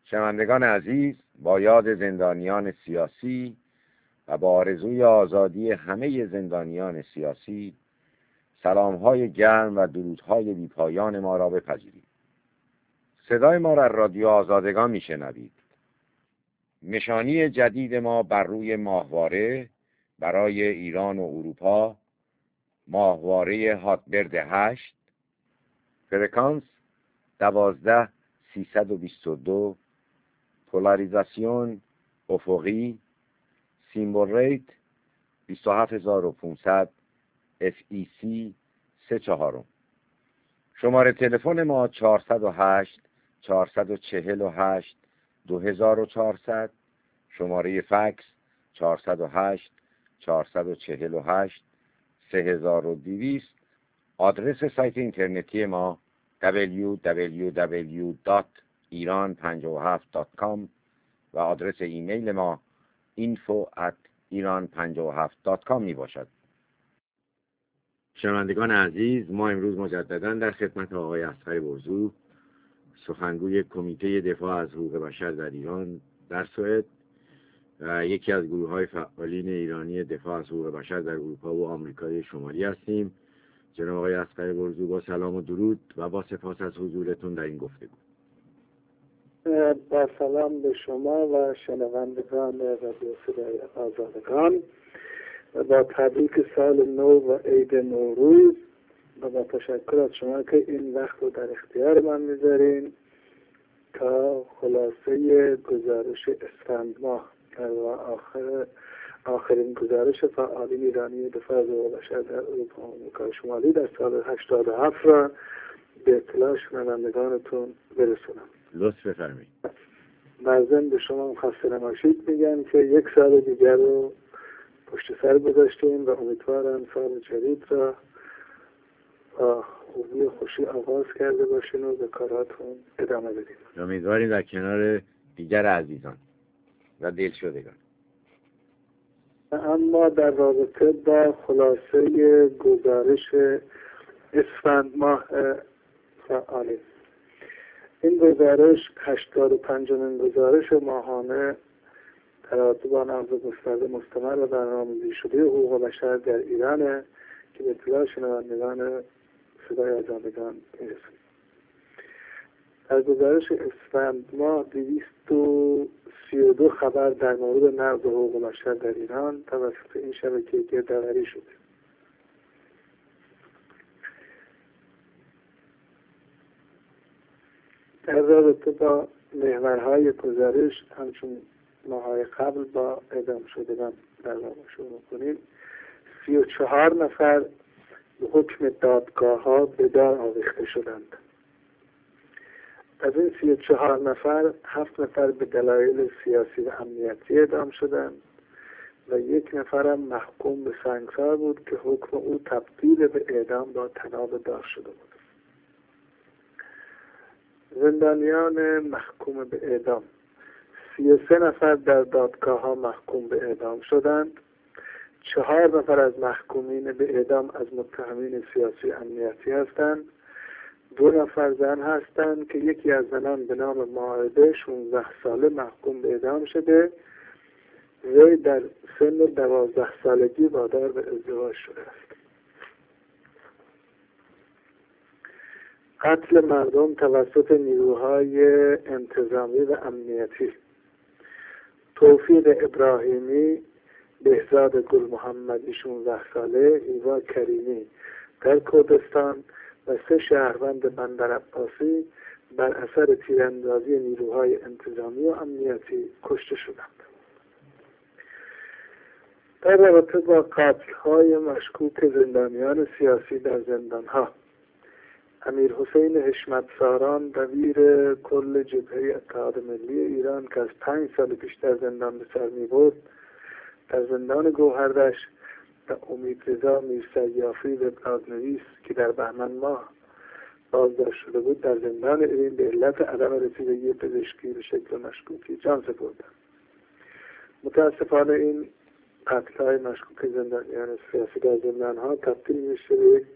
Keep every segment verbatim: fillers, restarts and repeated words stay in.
شنوندگان عزیز، با یاد زندانیان سیاسی و با آرزوی آزادی همه زندانیان سیاسی، سلام‌های گرم و درودهای بی‌پایان ما را بپذیرید. صدای ما را رادیو آزادگان میشنوید. نشانی جدید ما بر روی ماهواره برای ایران و اروپا، ماهواره هاتبرد هشت، فرکانس دوازده سیصد و بیست و دو، پولاریزاسیون افقی، سیمبل ریت بیست و هفت هزار و پانصد، اف ای سی سه چهارم. شماره تلفن ما چهارصد و هشت چهارصد و چهل و هشت دو هزار و چهارصد، شماره فکس چهارصد و هشت چهارصد و چهل و هشت سه هزار و دویست. آدرس سایت اینترنتی ما دبلیو دبلیو دبلیو دات ایران پنجاه و هفت دات کام و آدرس ایمیل ما اینفو ات ایران پنجاه و هفت دات کام می باشد. شنوندگان عزیز، ما امروز مجددا در خدمت آقای اصغر برزو، سخنگوی کمیته دفاع از حقوق بشر در ایران در سوئد، یکی از گروه‌های فعالین ایرانی دفاع از حقوق بشر در اروپا و آمریکای شمالی هستیم. جناب آقای اصغر برزو، با سلام و درود و با سپاس از حضورتون در این گفتگو. با سلام به شما و شنوندگان رادیو صدای آزادگان و با تبریک سال نو و عید نوروز و با تشکر از شما که این وقت رو در اختیار من میذارین تا خلاصه گزارش اسفند ماه و آخر آخرین گزارش فعالین ایرانی دفاع از حقوق بشر در اروپا و آمریکای شمالی در سال هشتاد و هفت را به اطلاع شنوندگانتون برسونم. لطف بفرمایید. در ضمن به شما خسته نباشید میگم که یک سال دیگر رو پشت سر گذاشتیم و امیدوارم سال جدید را با خوبی و خوشی آغاز کرده باشین و به کاراتون ادامه بدیم. امیدواریم در کنار دیگر عزیزان و دلشدگان. اما در رابطه با خلاصه گزارش اسفند ماه فعالین، این گزارش هشتاد و پنجمین گزارش ماهانه تراتب نقض گسترده مستمر و برنامه‌ریزی شده حقوق بشر در ایران که به اطلاع شنوندگان صدای آزادگان میرسید. در گزارش اسفند ماه دویست و سی و دو خبر در مورد نقض حقوق بشر در ایران توسط این شبکه گردآوری شده. در رابطه با محورهای گزارش همچون ماه‌های قبل با اعدام شدگان در واقع شروع کنیم. سی و چهار نفر به حکم دادگاه ها به دار آویخته شدند. از این سی و چهار نفر هفت نفر به دلایل سیاسی و امنیتی اعدام شدند و یک نفرم محکوم به سنگسار بود که حکم او تبدیل به اعدام با طناب دار شده بود. زندانیان محکوم به اعدام: سی و سه نفر در دادگاه ها محکوم به اعدام شدند. چهار نفر از محکومین به اعدام از متهمین سیاسی امنیتی هستند. دو نفر زن هستند که یکی از زنان به نام ماهده شانزده ساله محکوم به اعدام شده. وی در سن دوازده سالگی وادار به ازدواج شده است. قتل مردم توسط نیروهای انتظامی و امنیتی: توفیق ابراهیمی، بهزاد گل محمدی شانزده ساله، هیوا کریمی در کردستان و سه شهروند بندر عباسی بر اثر تیراندازی نیروهای انتظامی و امنیتی کشته شدند. در رابطه با قتل‌های مشکوک زندانیان سیاسی در زندان‌ها: امیر حسین حشمت‌ساران دبیر کل جبهه اتحاد ملی ایران که از پنج سال پیش در زندان به سر می‌برد در زندان گوهردش و امید رضا میرسیافی وبلاگ‌نویس که در بهمن ماه بازداشت شده بود در زندان اوین به علت عدم رسیدگی پزشکی به شکل مشکوکی جان سپردند. متاسفانه این قتل‌های مشکوک زندانیان سیاسی در زندان‌ها تبدیل میشه به یک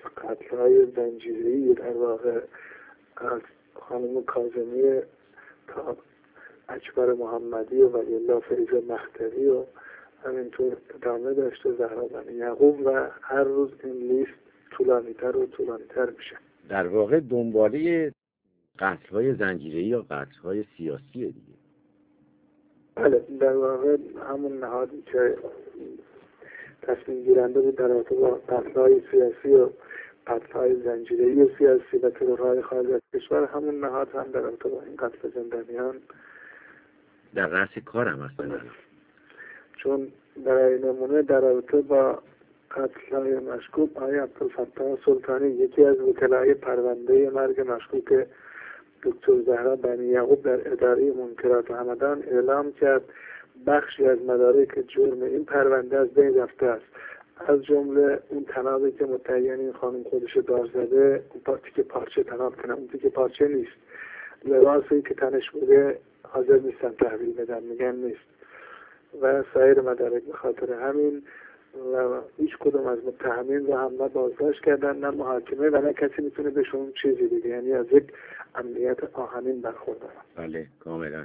قتل‌های زنجیره‌ای در واقع از خانم کاظمی تا اکبر محمدی و ولی الله فیض مختری و همینطور ادامه داشته زهرا بنی یعقوب و هر روز این لیست طولانی‌تر و طولانی‌تر میشه. در واقع دنباله قتل‌های زنجیره‌ای یا قتل‌های سیاسیه دیگه. بله، در واقع همون نهادی که تصمیم گیرنده بود در رابطه با قتل‌های سیاسی و قتل‌های زنجیره‌ای سیاسی و ترورهای خارج از کشور، همون نهاد هم در رابطه با این قتل زندانیان در رأس کارم هستن. چون برای نمونه در رابطه با قتل‌های مشکوک آقای عبدالفتاح سلطانی، یکی از وکلای پرونده مرگ مشکوک دکتر زهرا بنی یعقوب در اداره منکرات همدان، اعلام کرد بخشی از مدارک جرم این پرونده از بین رفته است، از جمله اون تنابی که متعین این خانم خودش دار زده، اون تیکه پارچه تناب کنه، اون تیکه پارچه نیست، لباسی که تنش بوده حاضر نیستن تحویل بدن، میگن نیست و سایر مدارک. به خاطر همین و هیچ کدوم از متهمین رو هم نه بازداشت کردن نه محاکمه و نه کسی میتونه بهشون چیزی بگه، یعنی از یک امنیت آهنین برخوردارن. بله کاملا.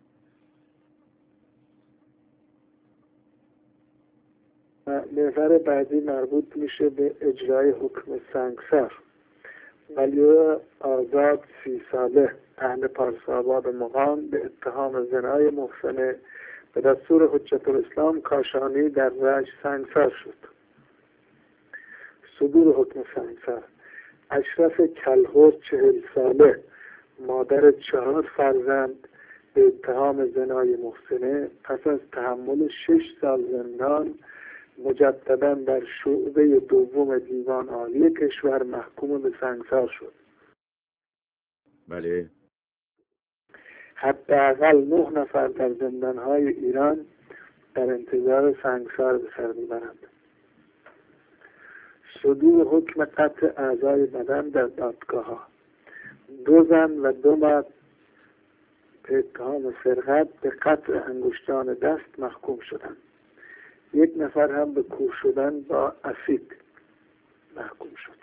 محور بعدی مربوط میشه به اجرای حکم سنگسار. ولی آزاد سی ساله اهل پارساباد مقام به اتهام زنای محسنه به دستور حجت الاسلام کاشانی در رشت سنگسار شد. صدور حکم سنگسار. اشرف کلهور چهل ساله مادر چهار فرزند به اتهام زنای محسنه پس از تحمل شش سال زندان مجددا در شعبه دوم دیوان عالی کشور محکوم به سنگسار شد. بله. حداقل نه نفر در زندانهای ایران در انتظار سنگسار به سر میبرند. صدور حکم قطع اعضای بدن در دادگاه ها. دو زن و دو مرد به اتهام سرقت به قطع انگشتان دست محکوم شدند. یک نفر هم به کور شدن با اسید محکوم شد.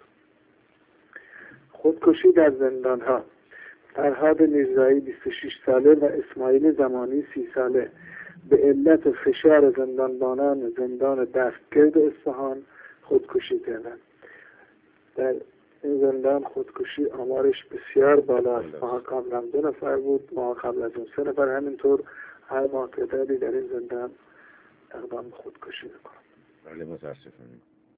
خودکشی در زندان ها. فرهاد میرزایی بیست و شش ساله و اسماعیل زمانی سی ساله به علت فشار زندانبانان زندان دستگرد اصفهان خودکشی کردند. در این زندان خودکشی آمارش بسیار بالا است. ماه قبلا دو نفر بود، ماه قبل از اون سه نفر، همینطور هر ماه تعدادی در این زندان اقدام خودکشی میکنن. بله متاسفانه.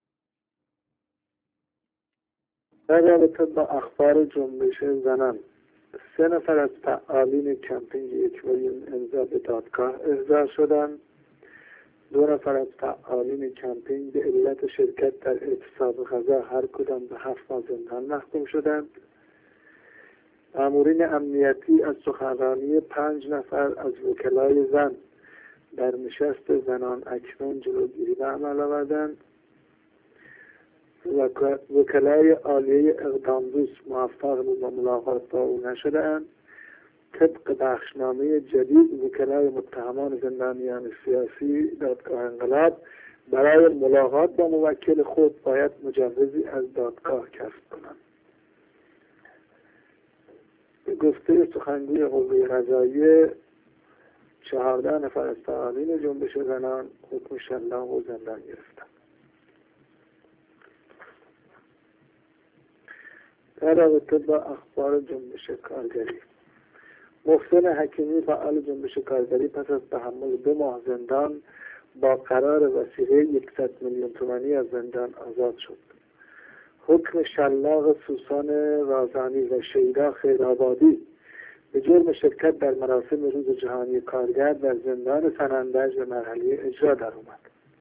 در رابطه با اخبار جنبش زنان، سه نفر از فعالین کمپینگ یک میلیون امضا به دادگاه احضار شدند. دو نفر از فعالین کمپینگ به علت شرکت در اعتصاب غذا هر کدام به هفت ماه زندان محکوم شدند. مامورین امنیتی از سخنرانی پنج نفر از وکلای زن در نشست زنان اکنون جلوگیری به عمل آوردند. وکلای عالیه اقدامدوست موفق به ملاقات با او نشده‌اند. طبق بخشنامه جدید وکلای متهمان زندانیان سیاسی دادگاه انقلاب برای ملاقات با موکل خود باید مجوزی از دادگاه کسب کنند. به گفته سخنگوی قوه قضاییه چهارده نفر از فعالین جنبش زنان حکم شلاق و زندان گرفتند. در رابطه با اخبار جنبش کارگری، محسن حکیمی فعال جنبش کارگری پس از تحمل دو ماه زندان با قرار وثیقه صد میلیون تومانی از زندان آزاد شد. حکم شلاق سوسن رازانی و شیدا خیرآبادی به جرم شرکت در مراسم روز جهانی کارگر در زندان سنندج به مرحله اجرا در اومد.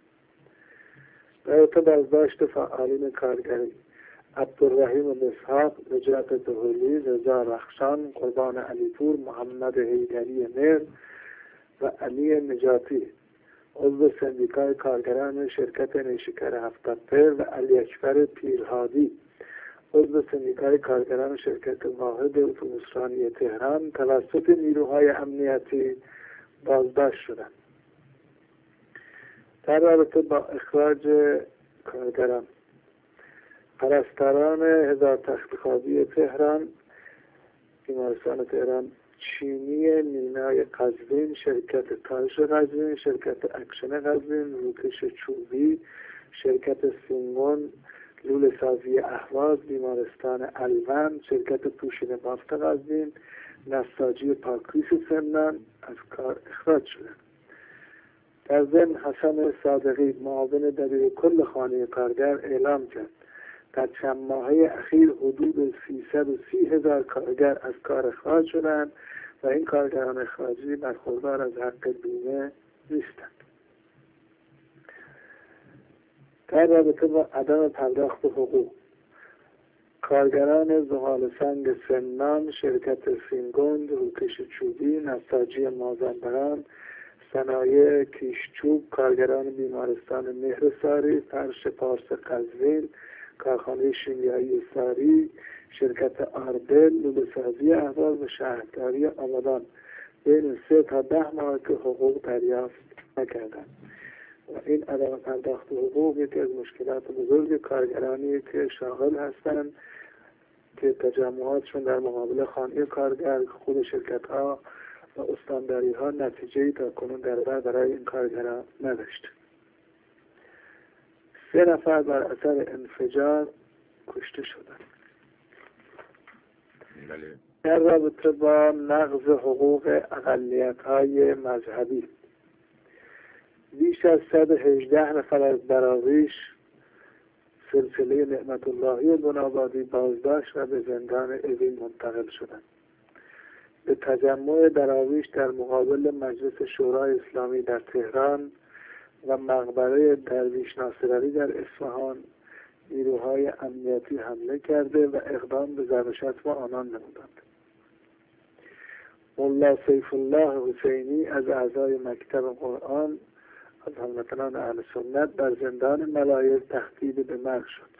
رابطه بازداشت فعالین کارگری، عبدالرحیم مسحاق، نجات دهلی، رضا رخشان، قربان علیپور، محمد حیدری مهر و علی نجاتی عضو سندیکای کارگران شرکت نیشکر هفتاد پر و علی اکبر پیرهادی عضو سندیکای کارگران شرکت واحد اتوبوسرانی تهران توسط نیروهای امنیتی بازداشت شدند. در رابطه با اخراج کارگران، پرستاران هزار تخت خوابی تهران، بیمارستان تهران چینی مینای قزوین، شرکت تاج قزوین، شرکت اکشن قزوین، روکش چوبی، شرکت سینگون، لوله سازی اهواز، بیمارستان الوند، شرکت پوشین بافت قزوین، نساجی پاکریس سمنان از کار اخراج شدند. در ضمن حسن صادقی معاون دبیر کل خانه کارگر اعلام کرد در چند ماهه اخیر حدود سیصد و سی هزار کارگر از کار اخراج شدند و این کارگران اخراجی برخوردار از حق بیمه نیستند. در رابطه با عدم پرداخت حقوق، کارگران زغال سنگ سمنان، شرکت سینگوند، روکش چوبی، نساجی مازندران، صنایع کیشچوب، کارگران بیمارستان مهرساری، فرش پارس قزوین، کارخانه شیمیایی ساری، شرکت آردل، لوله سازی اهواز و شهرداری آبادان بین سه تا ده ماه که حقوق دریافت نکردند. و این عدم پرداخت حقوق یکی از مشکلات بزرگ کارگرانی که شاغل هستند که تجمعاتشون در مقابل خانه کارگر، خود شرکت ها و استانداری ها نتیجه‌ای تا کنون در بر برای این کارگران نداشت. سه نفر بر اثر انفجار کشته شدند. در رابطه با نقض حقوق اقلیت‌های مذهبی، بیش از صد و هجده نفر از دراویش سلسله نعمت اللهی بنابادی بازداشت و به زندان اوین منتقل شدند. به تجمع دراویش در مقابل مجلس شورای اسلامی در تهران و مقبره درویش ناصرعلی در اصفهان نیروهای امنیتی حمله کرده و اقدام به ضرب شتم آنان نمودند. ملا سیف الله حسینی از اعضای مکتب قرآن از هموطنان اهل سنت در زندان ملایل تهدید به مرگ شد.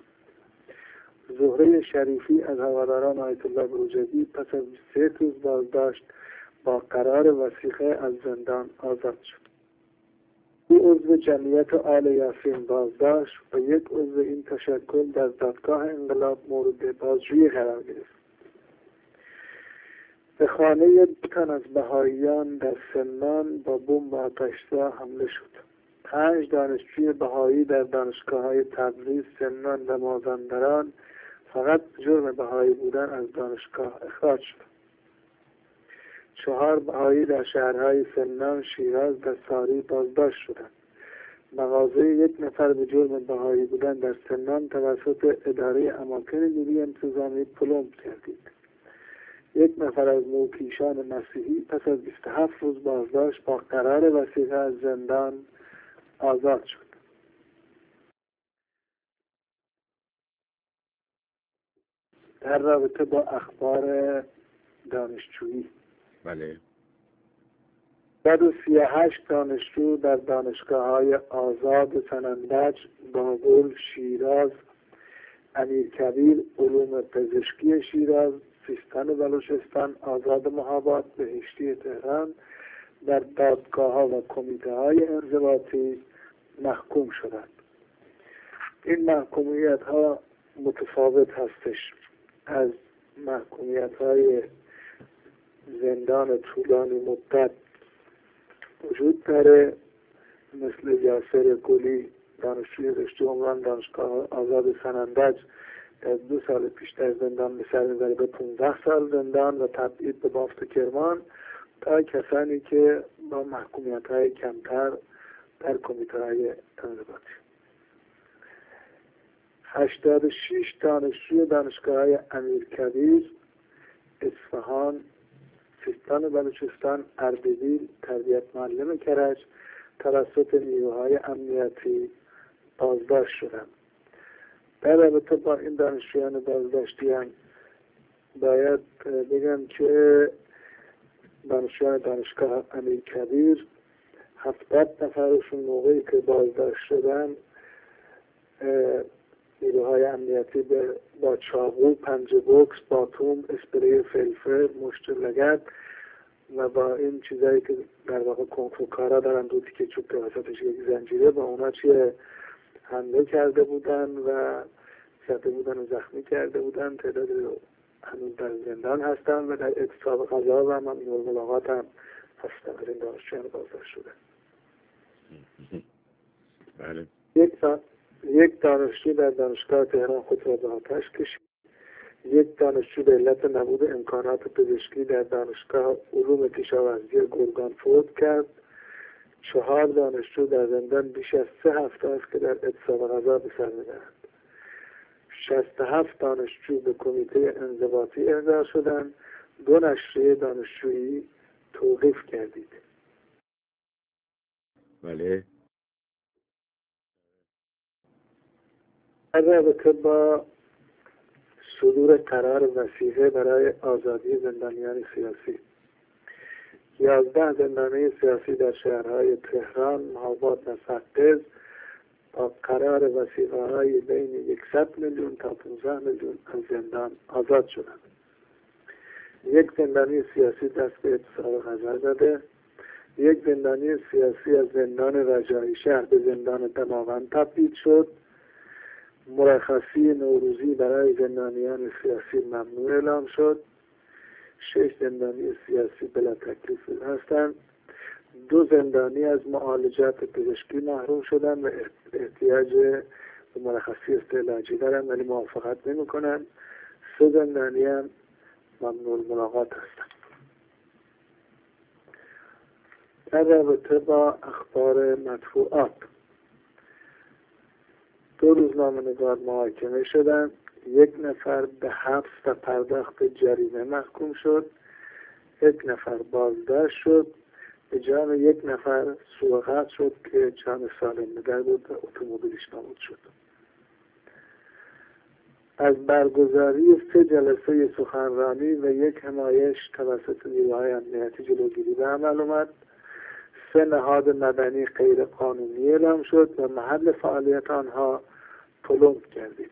زهره شریفی از هواداران آیت الله بروجردی پس از سه روز بازداشت با قرار وثیقه از زندان آزاد شد. او عضو جمعیت آل یاسین بازداشت و یک عضو این تشکل در دادگاه انقلاب مورد بازجویی قرار گرفت. به خانه دو تن از بهائیان در سمنان با بمب آتش‌زا حمله شد. پنج دانشجوی بهایی در دانشگاه‌های تبریز، سمنان و مازندران فقط جرم بهایی بودن از دانشگاه اخراج شد. چهار بهایی در شهرهای سمنان، شیراز و ساری بازداشت شدند. مغازه یک نفر به جرم بهایی بودن در سمنان توسط اداره اماکن نیروی انتظامی پلمب کردید. یک نفر از نوکیشان مسیحی پس از بیست و هفت روز بازداشت با قرار وثیقه از زندان آزاد شد. در رابطه با اخبار دانشجویی، بله، صد و سی و هشت دانشجو در دانشگاه‌های آزاد سنندج، بابل، شیراز، امیرکبیر، علوم پزشکی شیراز، سیستان بلوچستان، آزاد مهاباد، بهشتی تهران در دادگاه‌ها و کمیته‌های انضباطی محکوم شدند. این محکومیت‌ها متفاوت هستش از محکومیت‌های زندان طولانی مدت وجود داره، مثل یاسر گلی دانشجوی رشته عمران دانشگاه آزاد سنندج از دو سال پیش در زندان به سر میبره به پانزده سال زندان و تبعید به بافت کرمان، تا کسانی که با محکومیت‌های کمتر در کمیته‌های انضباطی. هشتاد و شش دانشجوی دانشگاه‌های امیرکبیر، اصفهان، سیستان بلوچستان، اردبیل، تربیت معلم کرج توسط نیروهای امنیتی بازداشت شدند. در رابطه با این دانشجویان بازداشتیان باید بگم که دانشجویان دانشگاه امیرکبیر هفتاد نفرشون موقعی که بازداشت شدن نیروهای امنیتی با چاقو، پنجه بوکس، باتوم، اسپری فلفل، مشت لگد و با این چیزایی که در واقع کنفوکارا دارن، دو تیکه چوب توسطش یک زنجیره، با اونا چیه حمله کرده بودن و زده بودن و زخمی کرده بودن. تعداد هنوز در زندان هستن و در اعتصاب غذا و ممنوع ملاقات هم هستن و این دانشجویان بازداشت شدن. بله. یک دان... یک دانشجو در دانشگاه تهران خود را به آتش کشید. یک دانشجو به علت نبود امکانات پزشکی در دانشگاه علوم کشاورزی گرگان فوت کرد. چهار دانشجو در زندان بیش از سه هفته است که در اعتصاب غذا به سر میبرند. شصت و هفت دانشجو به کمیته انضباطی احضار شدند. دو نشریه دانشجویی توقیف کردید. بله. در رابطه با صدور قرار وثیقه برای آزادی زندانیان سیاسی، یازده زندانی سیاسی در شهرهای تهران، مهاباد و سقز با قرار وثیقه‌های بین صد میلیون تا پانزده میلیون از زندان آزاد شدند. یک زندانی سیاسی دست به اعتصاب غذا زده. یک زندانی سیاسی از زندان رجایی شهر به زندان دماوند تبدیل شد. مرخصی نوروزی برای زندانیان سیاسی ممنوع اعلام شد. شش زندانی سیاسی بلا تکلیف هستند. دو زندانی از معالجات پزشکی محروم شدند و احتیاج به مرخصی استعلاجی دارند ولی موافقت نمی کنند. سه زندانی هم ممنوع ملاقات هستند. در رابطه با اخبار مدفوعات، دو روزنامه‌نگار محاکمه شدند. یک نفر به حبس و پرداخت جریمه محکوم شد. یک نفر بازداشت شد. به جان یک نفر سوغات شد که جان سالم نگر بود و اتومبیلش نابود شد. از برگزاری سه جلسه سخنرانی و یک همایش توسط نیروهای امنیتی جلوگیری به عمل آمد. سه نهاد مدنی غیر قانونی اعلام شد و محل فعالیت آنها پلمب گردید.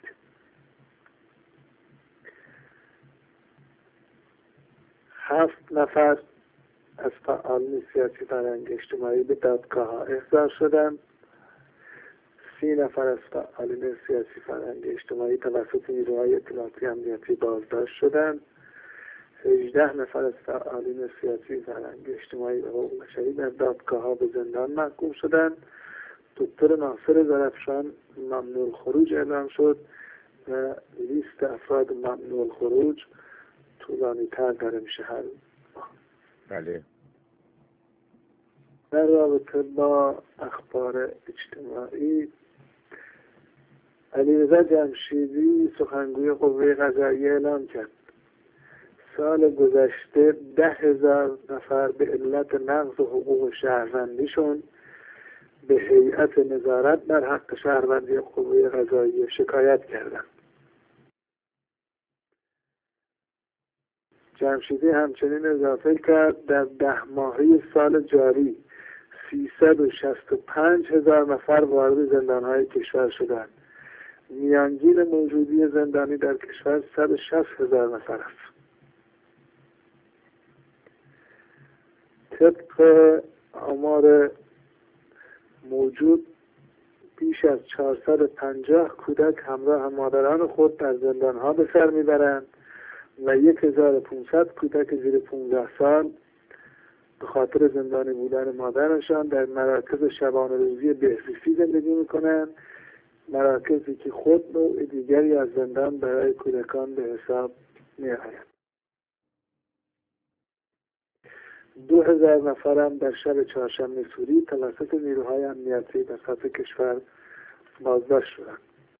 هفت نفر از فعالان سیاسی فرهنگ اجتماعی به دادگاه ها احضار شدند. سی نفر از فعالان سیاسی فرهنگ اجتماعی توسط نیروهای اطلاعاتی امنیتی بازداشت شدند. هجده نفر از فعالان سیاسی فرهنگ اجتماعی و حقوق بشری در دادگاه ها به زندان محکوم شدند. دکتر ناصر زرفشان ممنوع خروج اعلام شد و لیست افراد ممنوع خروج طولانی تر داره میشه هر ماه. بله. در رابطه با اخبار اجتماعی، علیرضا جمشیدی سخنگوی قوه قضاییه اعلام کرد سال گذشته ده هزار نفر به علت نقض حقوق شهروندیشون به هیئت نظارت بر حق شهروندی قوه قضاییه شکایت کردند. جمشیدی همچنین اضافه کرد در ده ماهه سال جاری سیصد و شصت و پنج هزار نفر وارد زندانهای کشور شدند. میانگین موجودی زندانی در کشور صد و شصت هزار نفر است. طبق آمار موجود بیش از چهارصد و پنجاه کودک همراه مادران خود در زندانها به سر میبرند و یک هزار و پانصد کودک زیر پانزده سال به خاطر زندانی بودن مادرشان در مراکز شبانه روزی بهزیستی زندگی میکنند، مراکزی که خود نوع دیگری از زندان برای کودکان به حساب میآید. دو هزار نفرم در شب چهارشنبه سوری توسط نیروهای امنیتی در سطح کشور بازداشت شدند.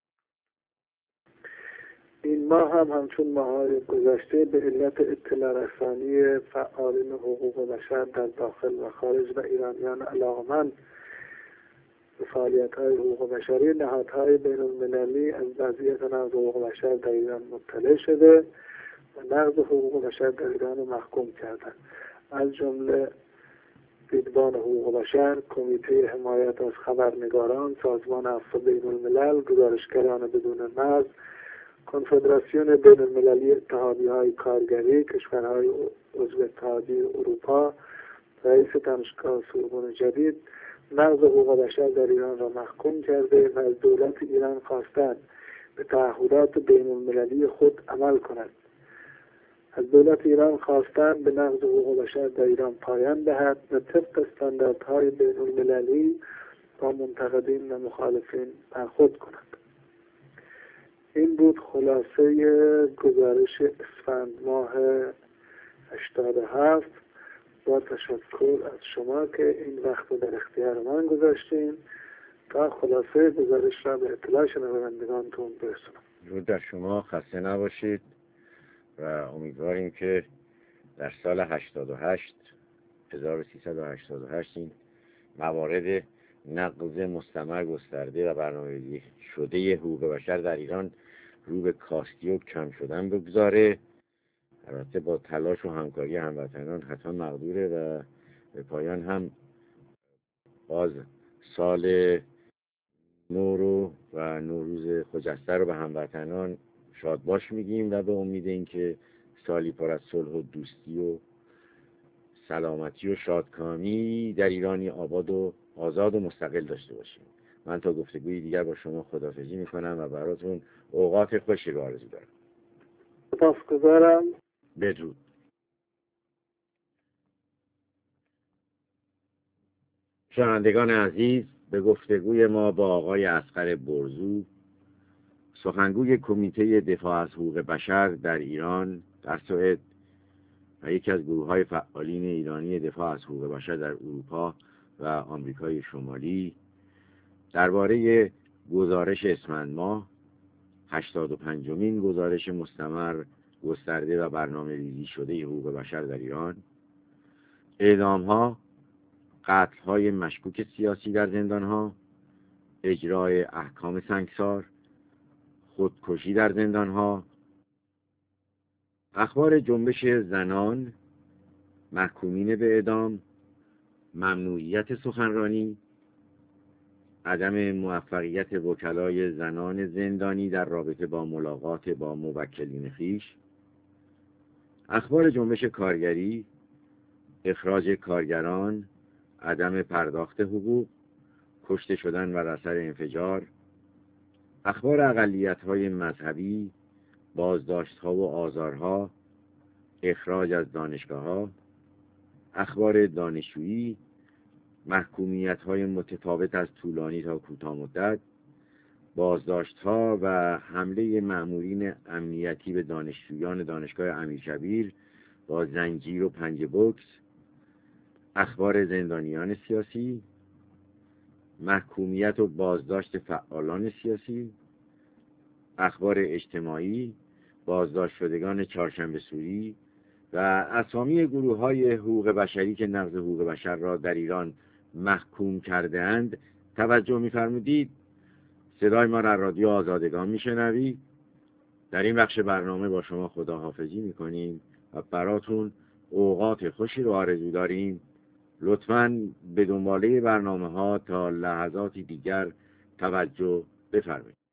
این ماه هم همچون ماه‌های گذشته به علت اطلاع رسانی فعالین حقوق بشر در داخل و خارج و ایرانیان علاقمند به فعالیت‌های حقوق بشری، نهادهای بین‌المللی از وضعیت نقض حقوق بشر در ایران مطلع شده و نقض حقوق بشر در ایران رو محکوم کردند. از جمله دیدبان حقوق بشر، کمیته حمایت از خبرنگاران، سازمان عفو بین‌الملل، گزارشگران بدون مرز، کنفدراسیون بین‌المللی اتحادیه‌های کارگری، کشورهای عضو اتحادیه اروپا، رئیس دانشگاه سوربن جدید نقض حقوق بشر در ایران را محکوم کرده و از دولت ایران خواستند به تعهدات بین‌المللی خود عمل کند از دولت ایران خواستند به نقض حقوق بشر در ایران پایان دهد و طبق استانداردهای بین المللی با منتقدین و مخالفین برخورد کند. این بود خلاصه گزارش اسفند ماه هشتاد و هفت. با تشکر از شما که این وقت رو در اختیار من گذاشتین تا خلاصه گزارش را به اطلاع شنوندگانتون برسونم. درود در شما، خسته نباشید و امیدواریم که در سال هشتاد و هشت هزار و سیصد و هشتاد و هشت این موارد نقض مستمر گسترده و برنامه‌ریزی شده حقوق بشر در ایران رو به کاستی و کم شدن بگذاره. البته با تلاش و همکاری هموطنان حتما مقدوره و به پایان هم باز سال نو رو و نوروز خجسته رو به هموطنان شادباش میگیم و به امید اینکه سالی پر از صلح و دوستی و سلامتی و شادکامی در ایرانی آباد و آزاد و مستقل داشته باشیم. من تا گفتگوی دیگر با شما خداحافظی میکنم و براتون اوقات خوشی رو آرزو دارم. سپاسگزارم. بدرود. شنوندگان عزیز، به گفتگوی ما با آقای اصغر برزو، سخنگوی کمیته دفاع از حقوق بشر در ایران در سوئد و یکی از گروه‌های فعالین ایرانی دفاع از حقوق بشر در اروپا و آمریکای شمالی درباره گزارش اسفند ماه هشتاد و پنجمین گزارش مستمر گسترده و برنامه‌ریزی شده حقوق بشر در ایران، اعدام‌ها، قتل‌های مشکوک سیاسی در زندان‌ها، اجرای احکام سنگسار، خودکشی در زندان‌ها، اخبار جنبش زنان، محکومین به اعدام، ممنوعیت سخنرانی، عدم موفقیت وکلای زنان زندانی در رابطه با ملاقات با موکلین خویش، اخبار جنبش کارگری، اخراج کارگران، عدم پرداخت حقوق، کشته شدن بر اثر انفجار، اخبار اقلیت‌های مذهبی، بازداشت‌ها و آزارها، اخراج از دانشگاه‌ها، اخبار دانشجویی، محکومیت‌های متفاوت از طولانی تا کوتاه مدت، بازداشت‌ها و حمله مأمورین امنیتی به دانشجویان دانشگاه امیرکبیر با زنجیر و پنجه بوکس، اخبار زندانیان سیاسی، محکومیت و بازداشت فعالان سیاسی، اخبار اجتماعی، بازداشت شدگان چهارشنبه سوری و اسامی گروه‌های حقوق بشری که نقض حقوق بشر را در ایران محکوم کرده اند توجه می‌فرمودید. صدای ما را رادیو آزادگان میشنوید. در این بخش برنامه با شما خداحافظی میکنیم و براتون اوقات خوشی رو آرزو داریم. لطفاً به دنباله برنامه ها تا لحظاتی دیگر توجه بفرمایید.